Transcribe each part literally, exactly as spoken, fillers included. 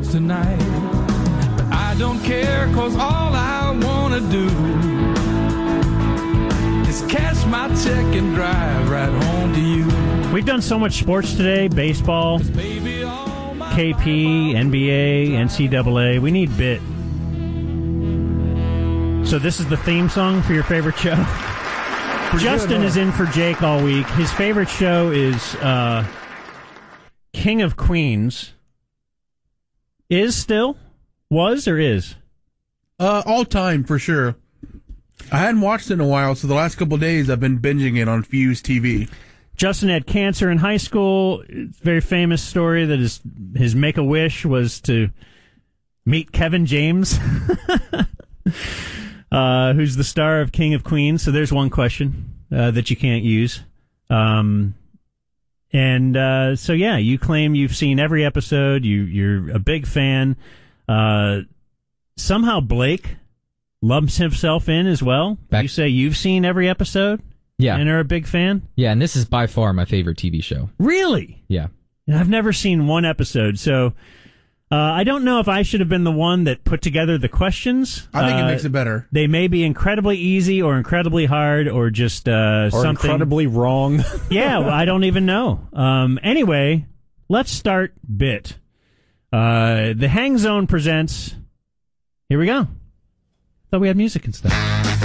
drugs tonight. But I don't care, cause all I wanna do is cash my check and drive right home to you. We've done so much sports today, baseball, K P, N B A, N C double A. We need bit. So this is the theme song for your favorite show? Pretty Justin good, huh? is in for Jake all week. His favorite show is uh, King of Queens. Is still? Was or is? Uh, all time, for sure. I hadn't watched it in a while, so the last couple of days I've been binging it on Fuse T V. Justin had cancer in high school. It's a very famous story that his, his make-a-wish was to meet Kevin James. Uh, who's the star of King of Queens? So there's one question uh, that you can't use. Um, and uh, so, yeah, you claim you've seen every episode. You, you're a big fan. Uh, somehow Blake lumps himself in as well. Back- you say you've seen every episode? Yeah. And are a big fan? Yeah, and this is by far my favorite T V show. Really? Yeah. And I've never seen one episode, so... Uh, I don't know if I should have been the one that put together the questions. I think uh, it makes it better. They may be incredibly easy or incredibly hard or just uh, or something incredibly wrong. Yeah, well, I don't even know. Um, anyway, let's start bit. Uh, the Hang Zone presents. Here we go. Thought we had music and stuff.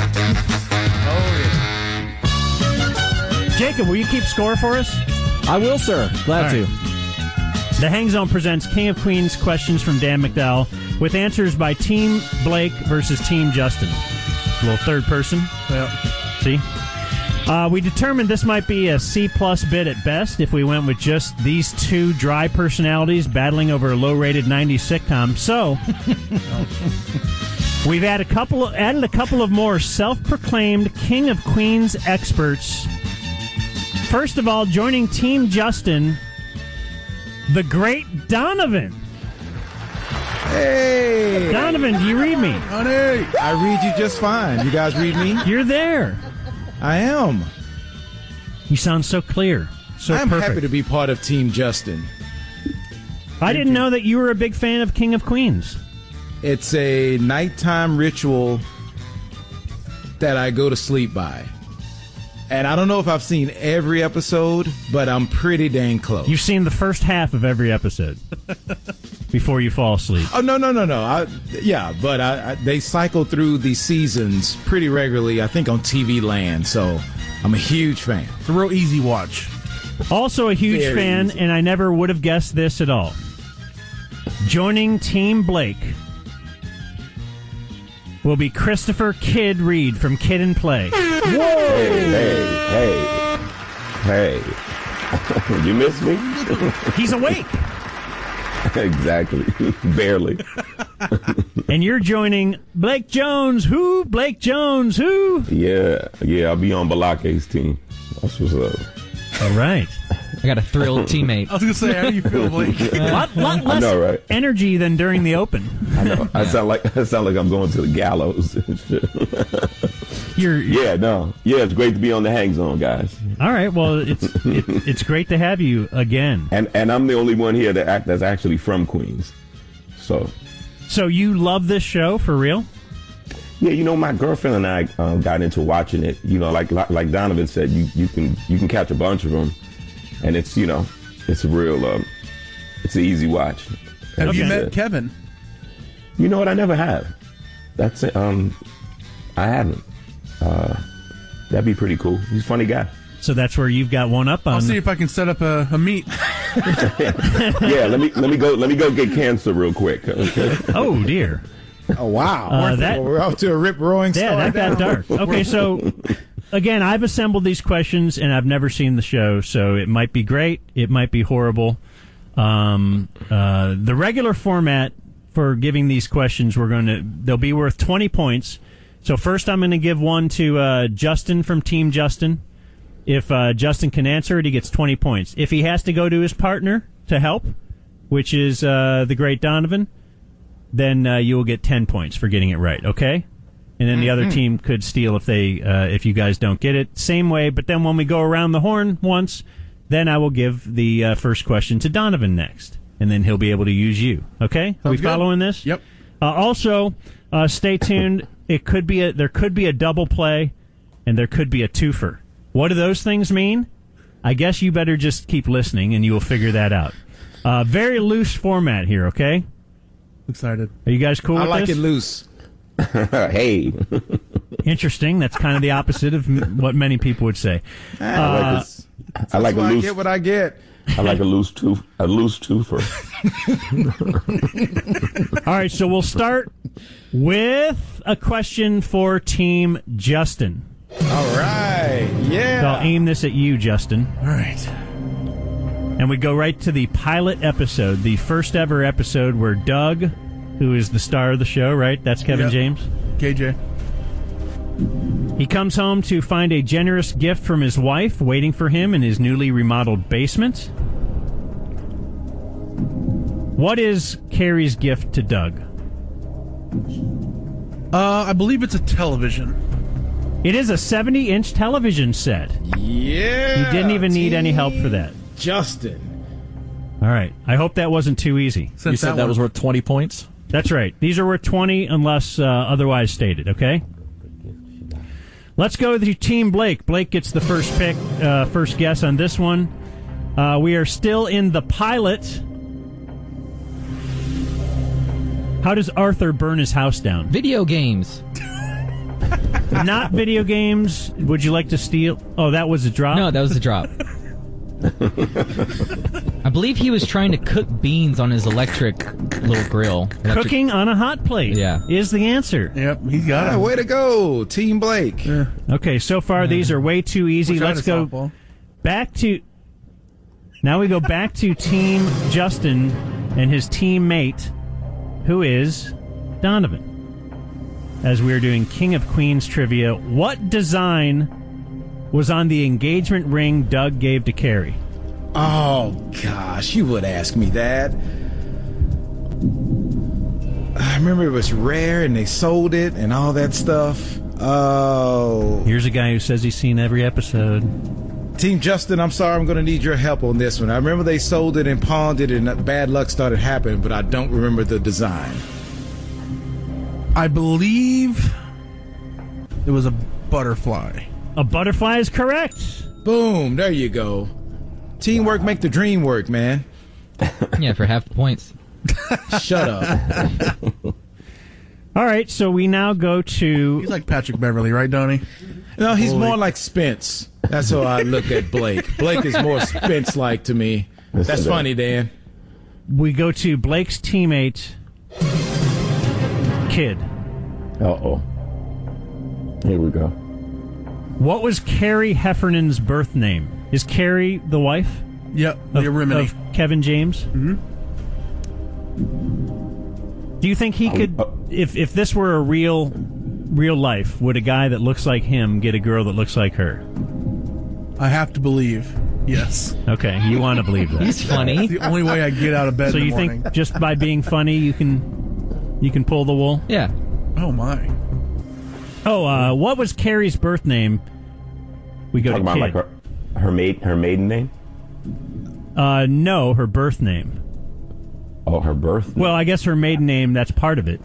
Oh yeah. Jacob, will you keep score for us? I will, sir. Glad to. The Hang Zone presents King of Queens questions from Dan McDowell with answers by Team Blake versus Team Justin. A little third person. Yeah. See? Uh, we determined this might be a C-plus bit at best if we went with just these two dry personalities battling over a low-rated nineties sitcom. So, we've added a couple of, added a couple of more self-proclaimed King of Queens experts. First of all, joining Team Justin... the great Donovan. Hey! Donovan, do you read me? Honey! I read you just fine. You guys read me? You're there. I am. You sound so clear. So I'm perfect. happy to be part of Team Justin. I didn't know that you were a big fan of King of Queens. It's a nighttime ritual that I go to sleep by. And I don't know if I've seen every episode, but I'm pretty dang close. You've seen the first half of every episode before you fall asleep. Oh, no, no, no, no. I, yeah, but I, I, they cycle through the seasons pretty regularly, I think, on T V Land. So I'm a huge fan. It's a real easy watch. Also a huge Very fan, easy. and I never would have guessed this at all. Joining Team Blake will be Christopher Kid Reed from Kid and Play. Whoa! Hey, hey, hey, hey. You miss me? He's awake. Exactly. Barely. And you're joining Blake Jones. Who? Blake Jones. Who? Yeah, yeah, I'll be on Balake's team. That's what's up. All right. I got a thrilled teammate. I was going to say, how do you feel, Blake? A lot, lot less I know, right? energy than during the Open. I know. I sound like I sound like I'm going to the gallows. You're, yeah, no. Yeah, it's great to be on the Hang Zone, guys. all right. Well, it's it, it's great to have you again. And and I'm the only one here that act that's actually from Queens. So So you love this show for real? yeah, you know, my girlfriend and I um, got into watching it. You know, like like Donovan said, you you can you can catch a bunch of them, and it's you know, it's a real um, it's an easy watch. Have Okay. you met Kevin? You know what? I never have. That's it. Um, I haven't. Uh, that'd be pretty cool. He's a funny guy. So that's where you've got one up on. I'll see if I can set up a, a meet. Yeah, let me let me go let me go get cancer real quick. Okay? Oh dear. Oh, wow. Uh, that- We're off to a rip-roaring Yeah, start. that got now. dark. Okay, so again, I've assembled these questions and I've never seen the show, so it might be great, it might be horrible. Um, uh, the regular format for giving these questions, we're going to they'll be worth twenty points. So first, I'm going to give one to uh, Justin from Team Justin. If uh, Justin can answer it, he gets twenty points. If he has to go to his partner to help, which is uh, the great Donovan, then uh, you will get ten points for getting it right, okay? And then the other team could steal if they uh, if you guys don't get it. Same way, but then when we go around the horn once, then I will give the uh, first question to Donovan next. and then he'll be able to use you. Okay? Are we Sounds good. following this? Yep. Uh, also, uh, stay tuned. It could be a, there could be a double play, and there could be a twofer. What do those things mean? I guess you better just keep listening, and you will figure that out. Uh, very loose format here, okay? Excited. Are you guys cool I with like this? it loose. Hey, Interesting. That's kind of the opposite of m- what many people would say. I Uh, like this. I like a That's why I loose. get what I get. I like a loose tooth. A loose twofer. All right, so we'll start with a question for Team Justin. All right. Yeah. So I'll aim this at you, Justin. All right. And we go right to the pilot episode, the first ever episode where Doug, who is the star of the show, right? That's Kevin Yep. James. K J. He comes home to find a generous gift from his wife waiting for him in his newly remodeled basement. What is Carrie's gift to Doug? Uh, I believe it's a television. It is a seventy-inch television set. Yeah. He didn't even need any help for Team that. Justin. All right. I hope that wasn't too easy. Since You said that one- was worth twenty points? That's right. These are worth twenty unless uh, otherwise stated, okay? Let's go to Team Blake. Blake gets the first pick, uh, first guess on this one. Uh, we are still in the pilot. How does Arthur burn his house down? Video games. Not video games. Would you like to steal? Oh, that was a drop? No, that was the drop. I believe he was trying to cook beans on his electric little grill. Electric- Cooking on a hot plate Yeah. is the answer. Yep, he's got Ah, it. way to go, Team Blake. Yeah. Okay, so far these are way too easy. We're trying Let's to go softball. back to... Now we go back to Team Justin and his teammate, who is Donovan. As we are doing King of Queens trivia, what design was on the engagement ring Doug gave to Carrie? Oh, gosh, you would ask me that. I remember it was rare and they sold it and all that stuff. Oh. Here's a guy who says he's seen every episode. Team Justin, I'm sorry, I'm going to need your help on this one. I remember they sold it and pawned it and bad luck started happening, but I don't remember the design. I believe it was a butterfly. A butterfly is correct. Boom, there you go. Teamwork make the dream work, man. Yeah, for half the points. Shut up. All right, so we now go to... He's like Patrick Beverly, right, Donnie? No, he's more like Spence. That's how I look at Blake. Blake is more Spence-like to me. That's funny, Dan. We go to Blake's teammate, Kid. Uh-oh. Here we go. What was Carrie Heffernan's birth name? Is Carrie the wife Yep, of, Leah Remini. of Kevin James? Mm-hmm. Do you think he could, uh, if if this were a real, real life, would a guy that looks like him get a girl that looks like her? I have to believe. Yes. Okay, you want to believe that. He's funny. The only way I get out of bed So in the you morning. think just by being funny you can you can pull the wool? Yeah. Oh, my. Oh, uh, what was Carrie's birth name? We go Talking to about Kid. like her, her maid, her maiden name. Uh, no, her birth name. Oh, her birth. Well, I guess her maiden name, that's part of it.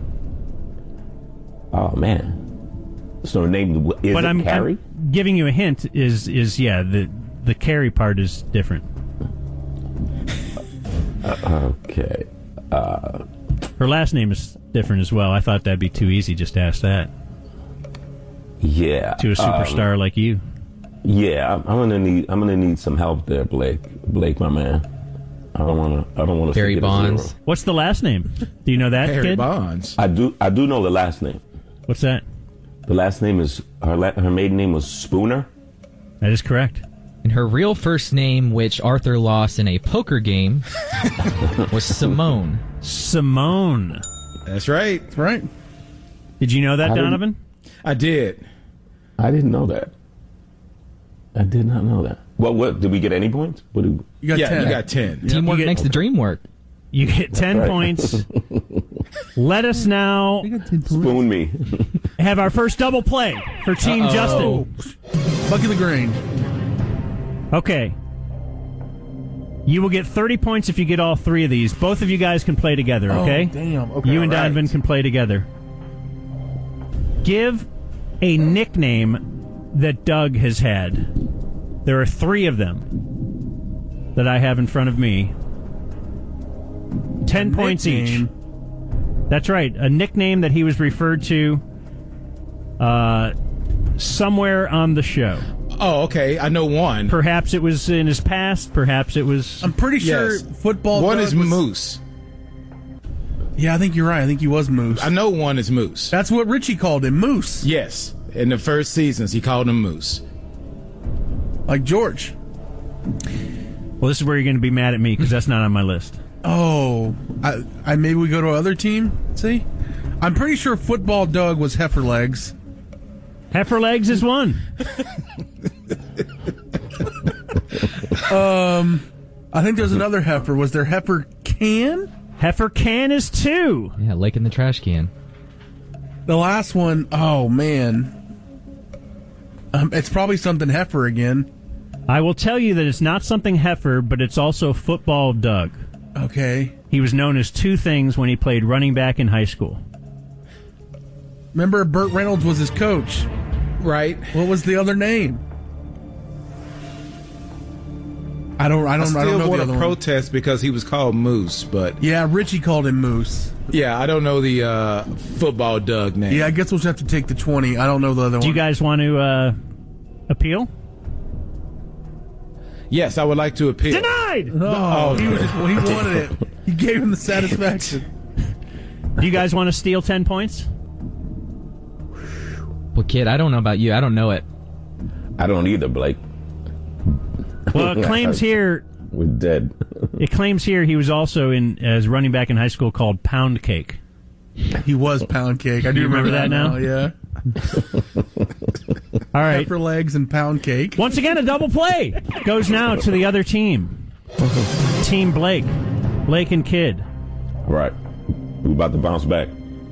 Oh man. So her name is But it I'm, Carrie? I'm giving you a hint. Is is yeah the the Carrie part is different. Uh, okay. Uh, Her last name is different as well. I thought that'd be too easy just to ask that yeah. to a superstar um, like you. Yeah, I'm, I'm gonna need. I'm gonna need some help there, Blake. Blake, my man. I don't want to. I don't want to. Barry Bonds. What's the last name? Do you know that, Harry kid? Bonds. I do. I do know the last name. What's that? The last name is her. La- her maiden name was Spooner. That is correct. And her real first name, which Arthur lost in a poker game, was Simone. Simone. That's right. That's right. Did you know that, I didn't- Donovan? I did. I didn't know that. I did not know that. Well, what did we get any points? What do? You got yeah, ten. you got ten. Teamwork you get- makes the dream work. You get ten right. points. Let us now Spoon me. have our first double play for Team Uh-oh. Justin. Bucky LaGrange. Okay. You will get thirty points if you get all three of these. Both of you guys can play together, okay? Oh, damn. Okay. You and all right. Donovan can play together. Give a nickname that Doug has had. There are three of them that I have in front of me. Ten A points nickname. each. That's right. A nickname that he was referred to uh, somewhere on the show. Oh, okay. I know one. Perhaps it was in his past. Perhaps it was... I'm pretty sure Yes. football. One Doug is was- Moose. Yeah, I think you're right. I think he was Moose. I know one is Moose. That's what Richie called him, Moose. Yes. In the first seasons, he called him Moose. Like George. Well, this is where you're going to be mad at me because that's not on my list. Oh, I, I maybe we go to other team. See, I'm pretty sure football Doug was heifer legs. Heifer Legs is one. Um, I think there's another heifer. Was there heifer can? Heifer Can is two. Yeah, Lake in the trash can. The last one, oh man, um, it's probably something heifer again. I will tell you that it's not something heifer, but it's also football Doug. Okay, He was known as two things when he played running back in high school. remember Burt Reynolds was his coach. Right? What was the other name? I don't. I I don't. I, still don't know want the to other one. protest because he was called Moose, but Yeah, Richie called him Moose. yeah, I don't know the uh, football Doug name. Yeah, I guess we'll just have to take the twenty. I don't know the other Do one. you guys want to uh, appeal? Yes, I would like to appeal. Denied! Oh, he, was just, well, he wanted it. He gave him the satisfaction. Do you guys want to steal ten points? Well, kid, I don't know about you. I don't know it. I don't either, Blake. Well, it claims here We're dead. it claims here he was also in as running back in high school called Pound Cake. He was pound cake. I do You remember that now? Yeah. All right. Heifer legs and pound cake. Once again, a double play goes now to the other team. Team Blake. Blake and Kid. Right. We're about to bounce back.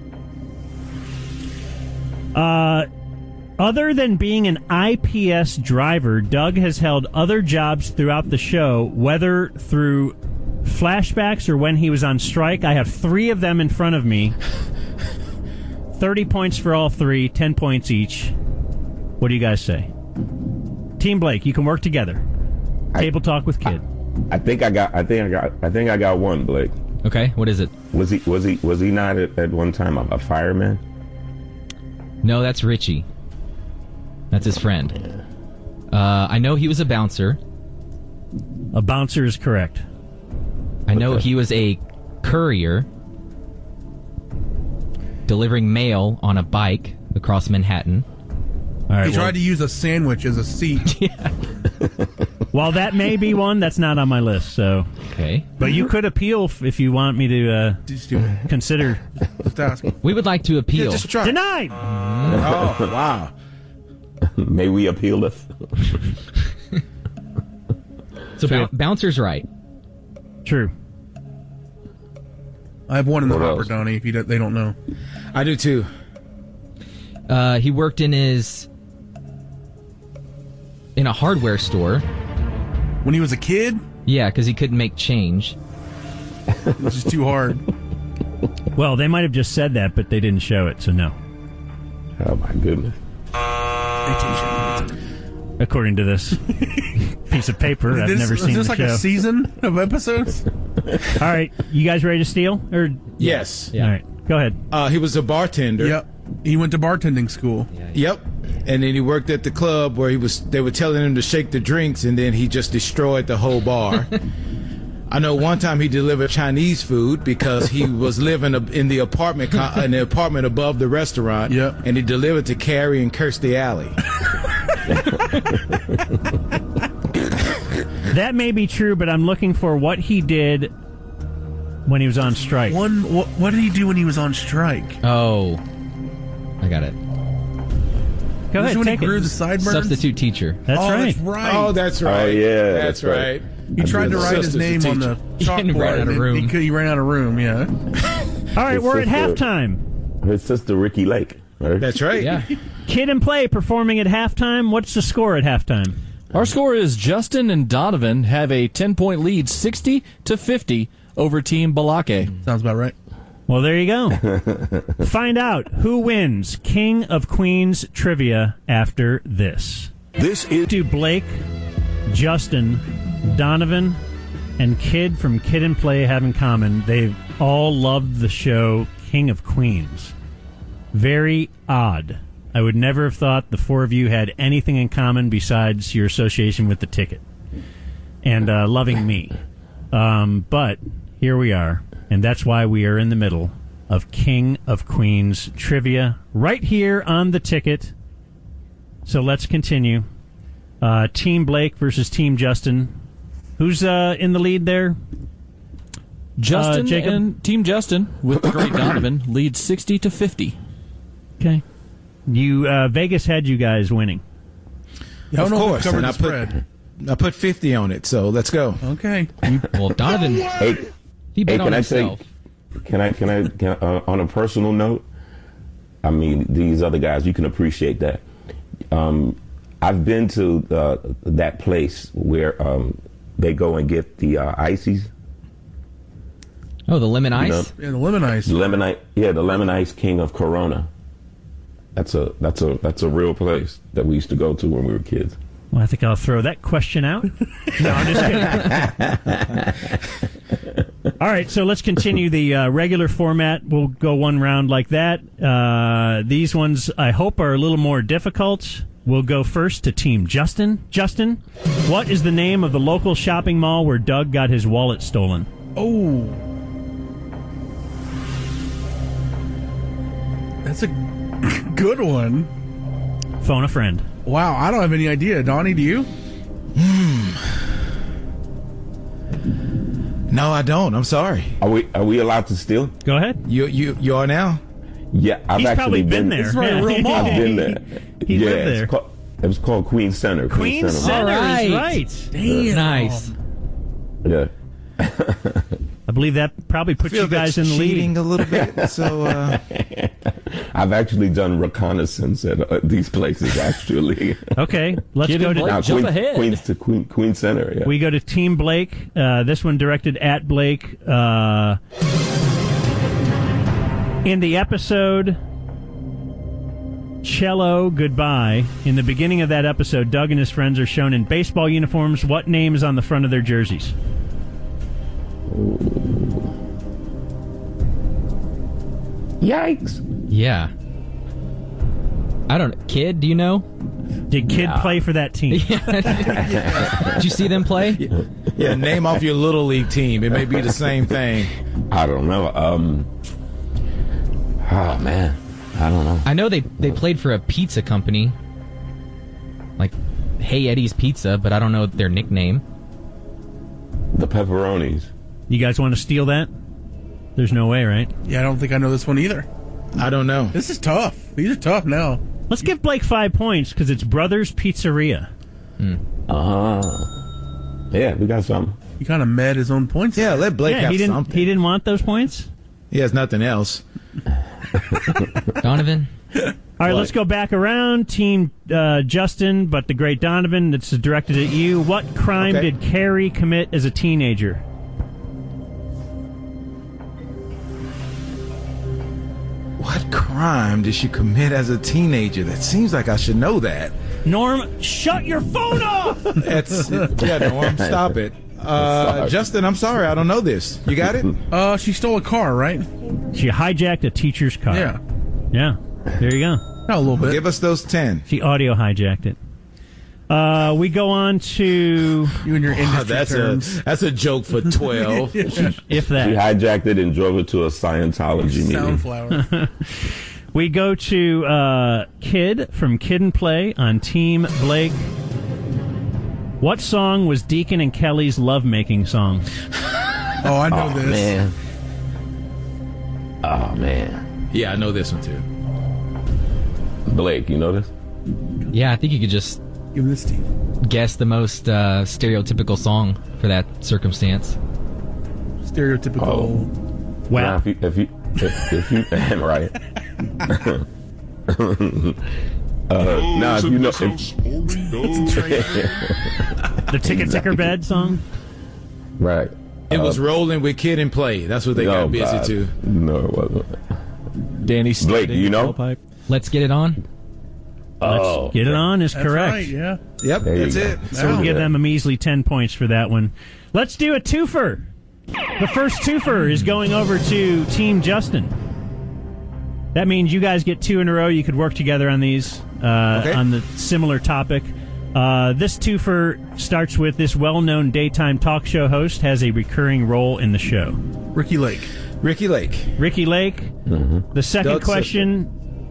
Uh, other than being an I P S driver, Doug has held other jobs throughout the show, whether through flashbacks or when he was on strike. I have three of them in front of me. thirty points for all three, ten points each. What do you guys say? Team Blake, you can work together. Table talk with Kid. I think I got. I think I got. I think I got one, Blake. Okay, what is it? Was he? Was he? Was he not at, at one time a, a fireman? No, that's Richie. That's his friend. Uh, I know he was a bouncer. A bouncer is correct. I know Okay. he was a courier delivering mail on a bike across Manhattan. All right. He well, tried to use a sandwich as a seat. while that may be one, that's not on my list. So, Okay. but you could appeal f- if you want me to uh, Just do it. consider. Just ask him. We would like to appeal. Just try. Denied. Oh, wow. May we appeal this? so bou- bouncer's right. True. I have one in the What hopper, else? Donnie, if you don't, they don't know. I do too. Uh, he worked in his in a hardware store. When he was a kid, Yeah, because he couldn't make change. it was just too hard. Well, they might have just said that, but they didn't show it, so no. Oh my goodness. According to this piece of paper, I've This- never is seen this the like show. a season of episodes? All right, you guys ready to steal? Or Yes. Yeah. all right, go ahead. Uh, he was a bartender. Yep. He went to bartending school. Yep. And then he worked at the club where he was. They were telling him to shake the drinks, and then he just destroyed the whole bar. I know one time he delivered Chinese food because he was living a- in the apartment co- in the apartment above the restaurant. Yep. And he delivered to Carrie and Kirstie Alley. That may be true, but I'm looking for what he did when he was on strike. One. What, what did he do when he was on strike? Oh, I got it. Go Was ahead, it when he take grew it. the sideburns? Substitute teacher. That's oh, right. that's right. Oh, that's right. Oh, yeah, that's, that's right. right. He tried to His write his sister's a name on the teacher. chalkboard. He ran out of and room. He, could, he ran out of room. Yeah. All right, His we're at sister- halftime. His sister Ricky Lake. Right? That's right. Yeah. Kid and Play performing at halftime. What's the score at halftime? Our score is Justin and Donovan have a ten-point lead, sixty to fifty, over Team Balake. Sounds about right. Well, there you go. Find out who wins King of Queens trivia after this. This is to Blake, Justin, Donovan, and Kid from Kid and Play have in common. They've all loved the show King of Queens. Very odd. I would never have thought the four of you had anything in common besides your association with the ticket and uh, loving me. Um, but here we are, and that's why we are in the middle of King of Queens trivia right here on the ticket. So let's continue. Uh, Team Blake versus Team Justin. Who's uh, in the lead there? Justin uh, Jacob? and Team Justin, with the great Donovan, lead sixty to fifty. Okay. You uh, Vegas had you guys winning. I don't of know course, if it covered and the I spread. put I put fifty on it, so let's go. Okay. Well, Donovan, Hey, he bet hey, on can I himself. say? Can I? Can I? Can I uh, on a personal note, I mean, these other guys, you can appreciate that. Um, I've been to uh, that place where um, they go and get the uh, ices. Oh, the lemon You ice? know, Yeah, the lemon ice. the lemon ice, yeah, the lemon ice king of Corona. That's a that's a that's a real place that we used to go to when we were kids. Well, I think I'll throw that question out. No, I'm just kidding. All right, so let's continue the uh, regular format. We'll go one round like that. Uh, these ones, I hope, are a little more difficult. We'll go first to Team Justin. Justin, what is the name of the local shopping mall where Doug got his wallet stolen? Oh. That's a good one. Phone a friend. Wow, I don't have any idea. Donnie, do you? No, I don't. I'm sorry. Are we are we allowed to steal? Go ahead. You you you are now. Yeah, I've He's actually probably been there. It's right, a real mall. I've been there. He yeah, lived there. It's called, it was called Queen Center. Queen Center All right. is right. Damn. Nice. Yeah. I believe that probably puts you guys in the cheating lead. a little bit. So uh, I've actually done reconnaissance at uh, these places, actually. Okay, let's Kid go and to... Blake. Now, Jump Queen, ahead. Queens to Queen, Queen Center, yeah. We go to Team Blake. Uh, this one directed at Blake. Uh, in the episode Cello Goodbye, in the beginning of that episode, Doug and his friends are shown in baseball uniforms. What name is on the front of their jerseys? Yikes. Yeah. I don't know. Kid, do you know? Did Kid play for that team? Did you see them play? yeah, name off your little league team. It may be the same thing. I don't know. Um. Oh, man. I don't know. I know they, they played for a pizza company. Like, Hey Eddie's Pizza, but I don't know their nickname. The Pepperonis. You guys want to steal that? There's no way, right? Yeah, I don't think I know this one either. I don't know. This is tough. These are tough now. Let's give Blake five points because it's Brothers Pizzeria. Ah. Yeah, we got something. He kind of met his own points. Yeah, let Blake Yeah, have he didn't. something. He didn't want those points. He has nothing else. Donovan? All right, let's go back around. Team uh, Justin, but the great Donovan. It's directed at you. What crime Okay. did Carrie commit as a teenager? What crime did she commit as a teenager? That seems like I should know that. Norm, shut your phone off! That's yeah, Norm, stop it. Uh, Sorry. Justin, I'm sorry, I don't know this. You got it? Uh, she stole a car, right? She hijacked a teacher's car. Yeah. Yeah. There you go. Not a little bit. Give us those ten. She audio hijacked it. Uh, we go on to, You and your industry that's terms. a that's a joke for twelve. if She that. hijacked it and drove it to a Scientology meeting. Soundflower. We go to uh, Kid from Kid and Play on Team Blake. What song was Deacon and Kelly's lovemaking song? Oh, I know Oh, this. man. Oh, man. Yeah, I know this one too. Blake, you know this? Yeah, I think you could just Give this to you. guess the most uh, stereotypical song for that circumstance. Stereotypical. Oh. Well, Now, if you, if you, if, if you, right. Uh, nah, if you know, if, The Ticket Ticker Bed song? right. It Uh, was rolling with Kid and Play. That's what they oh, got busy God. to. No, it wasn't. Danny Blake, you know? Tailpipe. Let's get it on. Oh, Get it on is That's correct. right, yeah. Yep, There you that's go. it. So we'll Wow. give them a measly ten points for that one. Let's do a twofer. The first twofer is going over to Team Justin. That means you guys get two in a row. You could work together on these uh, Okay. on the similar topic. Uh, this twofer starts with this well-known daytime talk show host has a recurring role in the show. Ricky Lake. Ricky Lake. Ricky Lake. The second Doug's question,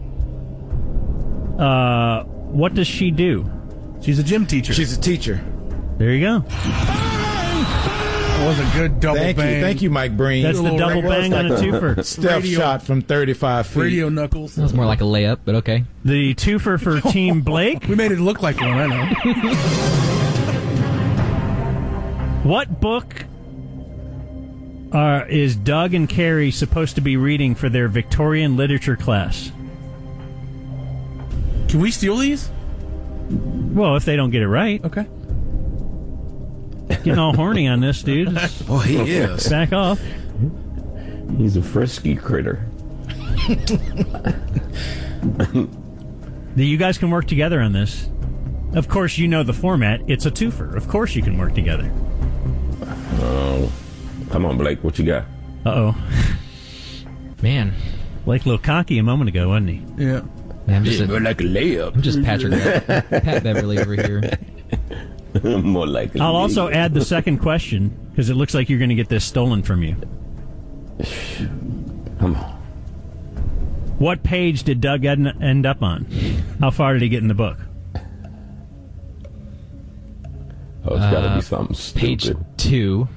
uh, what does she do? She's a gym teacher. She's a teacher. There you go. That was a good double Thank bang. you. Thank you, Mike Breen. That's the little double radio- bang on a twofer. Steph Radio- shot from thirty-five feet. Radio knuckles. That was more like a layup, but okay. The twofer for Team Blake. We made it look like one, I know. What book uh, is Doug and Carrie supposed to be reading for their Victorian literature class? Can we steal these? Well, if they don't get it right. Okay. Getting all horny on this, dude. Oh, he is. Back off. He's a frisky critter. You guys can work together on this. Of course, you know the format. It's a twofer. Of course you can work together. Oh, come on, Blake. What you got? Uh-oh. Man, Blake a little cocky a moment ago, wasn't he? Yeah. man I'm just a, like a layup. I'm just Patrick Pat Beverly over here. More like. a I'll also league. add the second question, because it looks like you're going to get this stolen from you. Come on. What page did Doug ed- end up on? How far did he get in the book? Oh, it's got to Uh, be something Page stupid. two.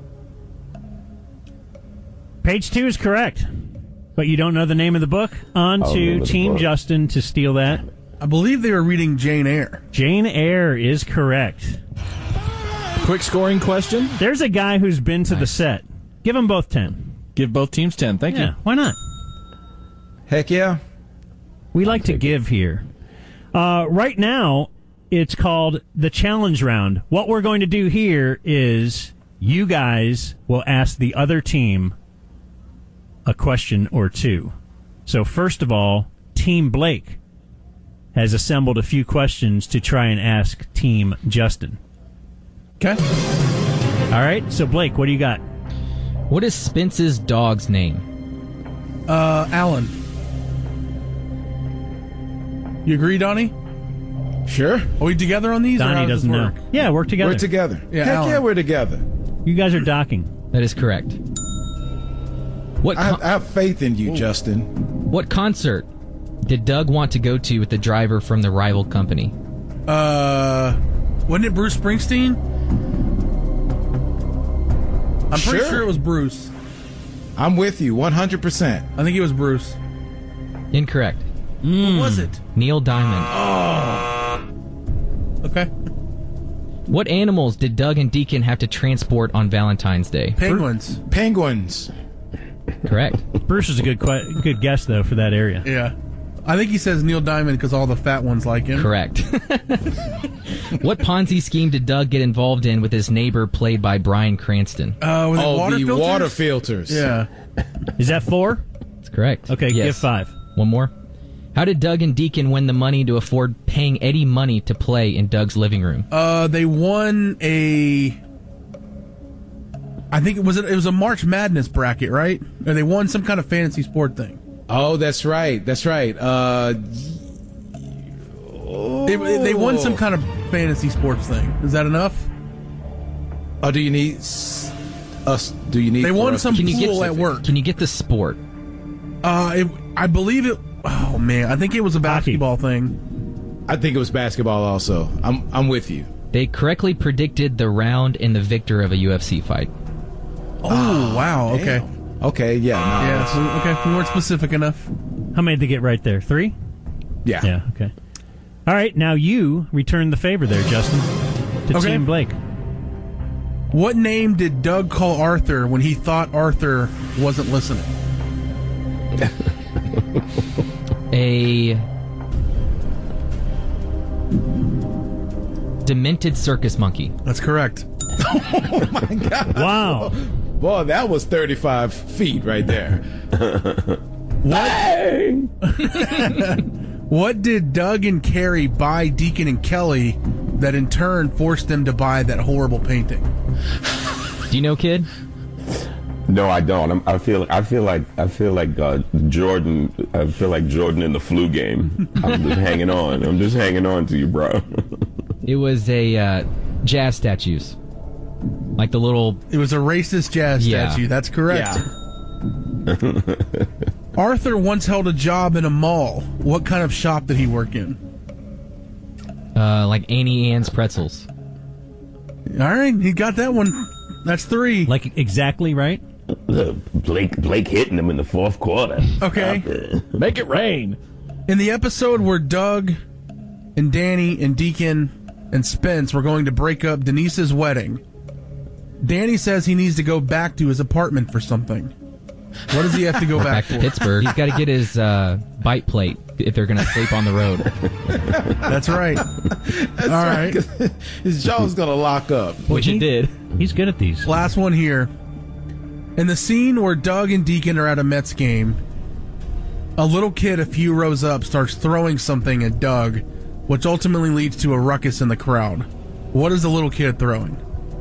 Page two is correct. But you don't know the name of the book? On Oh, to name of the Team book. Justin to steal that. I believe they were reading Jane Eyre. Jane Eyre is correct. Quick scoring question. There's a guy who's been to the set. Give them both ten. Give both teams ten. Thank Yeah, you. why not? Heck yeah. We like to give here. Uh, right now, it's called the challenge round. What we're going to do here is you guys will ask the other team a question or two. So first of all, Team Blake has assembled a few questions to try and ask Team Justin. Okay. All right, so Blake, what do you got? What is Spence's dog's name? Uh, Alan. You agree, Donnie? Sure. Are we together on these? or how Donnie does doesn't this know. work? Yeah, work together. We're together. Yeah, Heck Alan. yeah, we're together. You guys are docking. That is correct. What I have, con- I have faith in you, Justin. what concert did Doug want to go to with the driver from the rival company? Uh, wasn't it Bruce Springsteen? I'm pretty Sure. sure it was Bruce. I'm with you one hundred percent. I think it was Bruce. Incorrect. What was it? Neil Diamond. Okay. What animals did Doug and Deacon have to transport on Valentine's Day? Penguins. Penguins. Correct. Bruce is a good que- good guess, though, for that area. Yeah. I think he says Neil Diamond because all the fat ones like him. Correct. What Ponzi scheme did Doug get involved in with his neighbor played by Bryan Cranston? Uh, was it Oh, water the filters? water filters. Yeah. Is that four? That's correct. Okay, Yes. give five. One more. How did Doug and Deacon win the money to afford paying Eddie money to play in Doug's living room? Uh, they won a. I think it was a, it was a March Madness bracket, right? Or they won some kind of fantasy sport thing. Oh, that's right. That's right. Uh, They, they won some kind of fantasy sports thing. Is that enough? oh, do you need s- us? Do you need? They for won us some to Can you get pool at work. Can you get the sport? Uh, it, I believe it. Oh man, I think it was a Hockey. basketball thing. I think it was basketball. Also, I'm I'm with you. They correctly predicted the round and the victor of a U F C fight. Oh wow. Okay. Damn. Okay. Yeah. No, Yeah. So, okay. We weren't specific enough. How many did they get right there? Three? Yeah. Yeah, okay. All right, now you return the favor there, Justin, to Okay. Team Blake. What name did Doug call Arthur when he thought Arthur wasn't listening? A Demented circus monkey. That's correct. Oh my God! Wow. Boy, that was thirty-five feet right there. Bang! What did Doug and Carrie buy Deacon and Kelly that in turn forced them to buy that horrible painting? Do you know, kid? No, I don't. I'm, I feel. I feel like. I feel like uh, Jordan. I feel like Jordan in the flu game. I'm just hanging on. I'm just hanging on to you, bro. It was a uh, jazz statues, like the little. It was a racist jazz Yeah. statue. That's correct. Yeah. Arthur once held a job in a mall. What kind of shop did he work in? Uh, like Annie Ann's pretzels. All right, he got that one. That's three. Like exactly right? Blake. Blake hitting him in the fourth quarter. Okay. Make it rain. In the episode where Doug and Danny and Deacon and Spence were going to break up Denise's wedding, Danny says he needs to go back to his apartment for something. What does he have to go back, Back to for? Pittsburgh. He's got to get his uh, bite plate if they're going to sleep on the road. That's right. That's All right. 'cause his jaw's gonna lock up. Which it did. He's good at these. Last one here. In the scene where Doug and Deacon are at a Mets game, a little kid a few rows up starts throwing something at Doug, which ultimately leads to a ruckus in the crowd. What is the little kid throwing?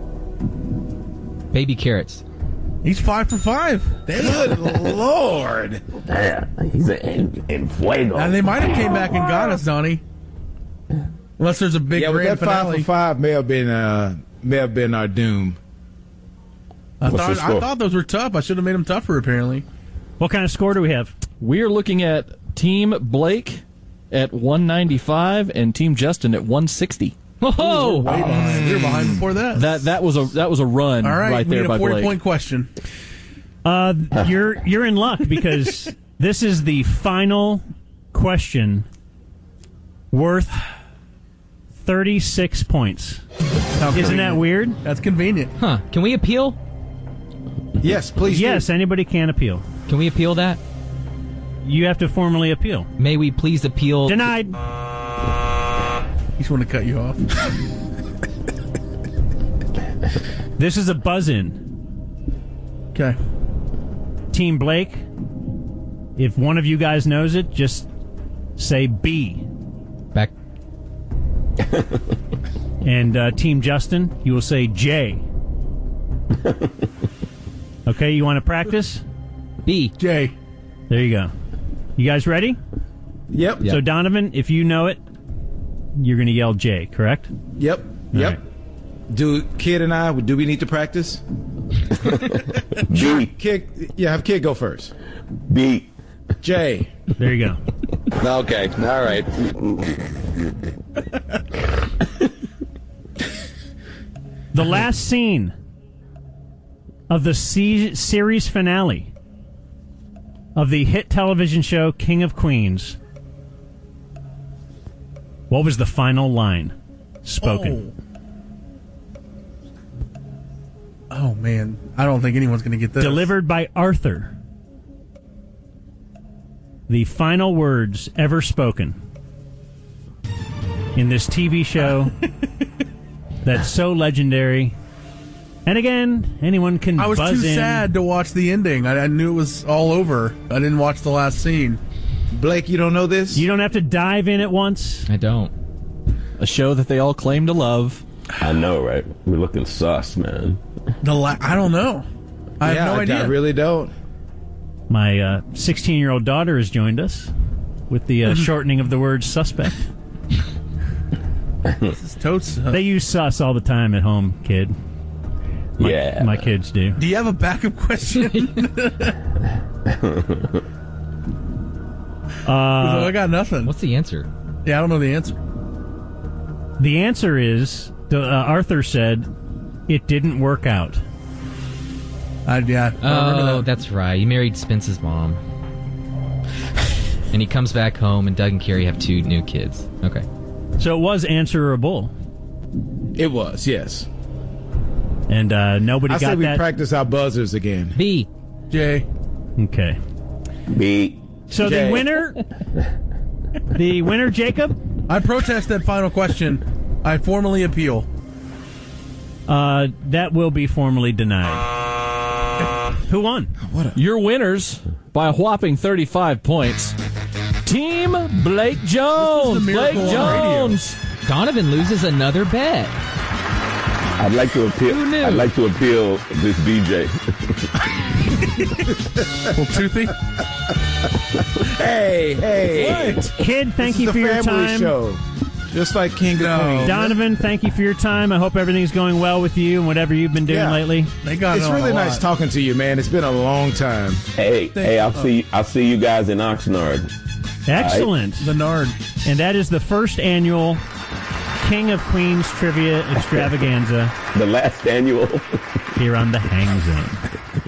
Baby carrots. He's five for five. Good Lord! Yeah, he's in, in fuego. And they might have came back and got us, Donnie. Unless there's a big Yeah, but grand that five finale. for five may have been uh, may have been our doom. I What's thought the score? I thought those were tough. I should have made them tougher. Apparently, What kind of score do we have? We are looking at Team Blake at one ninety-five and Team Justin at one sixty. Whoa! way behind. We were behind before that. That that was a that was a run All right, right we there need by a forty Blake. point question. Uh, you're you're in luck because this is the final question worth thirty-six points. How Isn't that convenient. weird? That's convenient. Huh. Can we appeal? Yes, please. do. Yes, anybody can appeal. Can we appeal that? You have to formally appeal. May we please appeal? Denied. He just want to cut you off. This is a buzz-in. Okay. Team Blake, if one of you guys knows it, just say B. Back. And uh, Team Justin, you will say J. Okay, you want to practice? B. Jay. There you go. You guys ready? Yep. Yep. So Donovan, if you know it, you're going to yell J, correct? Yep. Yep. right. Do Kid and I? Do we need to practice? B. Kid, yeah, have Kid go first. B. J. There you go. Okay, all right. The last scene of the se- series finale of the hit television show King of Queens. What was the final line spoken? Oh. oh man, I don't think anyone's going to get this. Delivered by Arthur. The final words ever spoken in this T V show that's so legendary. And again, anyone can I was buzz too in. sad to watch the ending. I, I knew it was all over. I didn't watch the last scene. Blake, you don't know this? You don't have to dive in at once. I don't. A show that they all claim to love. I know, right? We're looking sus, man. The la- I don't know. I yeah, have no I, idea. I really don't. My uh, sixteen-year-old daughter has joined us with the uh, shortening of the word suspect. This is totes. Uh, They use sus all the time at home, kid. My, Yeah. my kids do. do you have a backup question? Uh, I got nothing. What's the answer? Yeah, I don't know the answer. the answer is, uh, Arthur said, it didn't work out. I, yeah, I remember Oh, that. that's right. You married Spence's mom. And he comes back home, and Doug and Carrie have two new kids. Okay. So it was answerable, It was, yes. and uh, nobody I got say we that. practice our buzzers again. B. Jay. Okay. B. So Jay. the winner, the winner, Jacob. I protest that final question. I formally appeal. Uh, that will be formally denied. Who won? Your winners by a whopping thirty-five points. Team Blake Jones. This is the Blake miracle on radio. Jones. Donovan loses another bet. I'd like to appeal. Who knew? I'd like to appeal this B J. Well, Toothy. Hey, hey. Kid, thank This you is for the your family time. show. Just like King No. of Queens. Donovan, thank you for your time. I hope everything's going well with you and whatever you've been doing Yeah. lately. They got It's it on really a nice lot. talking to you, man. It's been a long time. Hey, hey, I'll see. I'll see you guys in Oxnard. Excellent. The Nard. And that is the first annual King of Queens Trivia Extravaganza The last annual. here on the Hang Zone.